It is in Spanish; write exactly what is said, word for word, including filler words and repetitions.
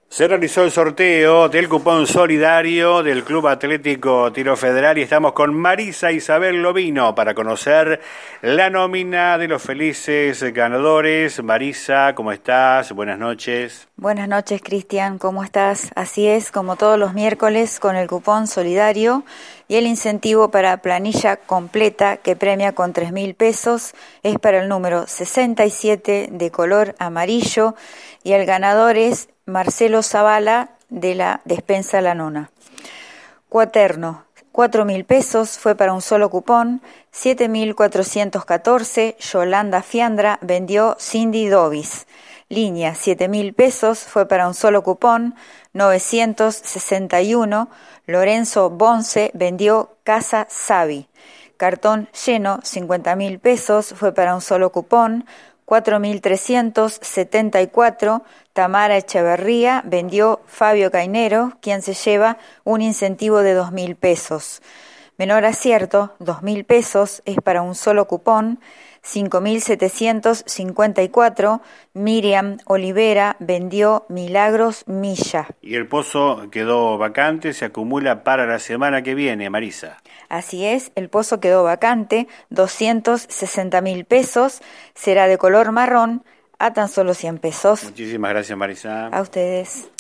Se realizó el sorteo del cupón solidario del Club Atlético Tiro Federal y estamos con Marisa Isabel Lovino para conocer la nómina de los felices ganadores. Marisa, ¿cómo estás? Buenas noches. Buenas noches, Cristian, ¿cómo estás? Así es, como todos los miércoles, con el cupón solidario y el incentivo para planilla completa que premia con tres mil pesos es para el número sesenta y siete de color amarillo y el ganador es Marcelo Zavala de la Despensa La Nona. Cuaterno, cuatro mil pesos fue para un solo cupón. Siete mil cuatrocientos catorce, Yolanda Fiandra vendió Cindy Dovis. Línea, siete mil pesos fue para un solo cupón. Novecientos sesenta y uno, Lorenzo Bonce vendió Casa Savi. Cartón lleno, cincuenta mil pesos fue para un solo cupón. Cuatro mil trescientos setenta y cuatro, Tamara Echeverría vendió Fabio Cainero, quien se lleva un incentivo de dos mil pesos. Menor acierto, dos mil pesos es para un solo cupón. Cinco mil setecientos cincuenta y cuatro, Miriam Olivera vendió Milagros Milla. Y el pozo quedó vacante, se acumula para la semana que viene, Marisa. Así es, el pozo quedó vacante, doscientos sesenta mil pesos, será de color marrón a tan solo cien pesos. Muchísimas gracias, Marisa. A ustedes.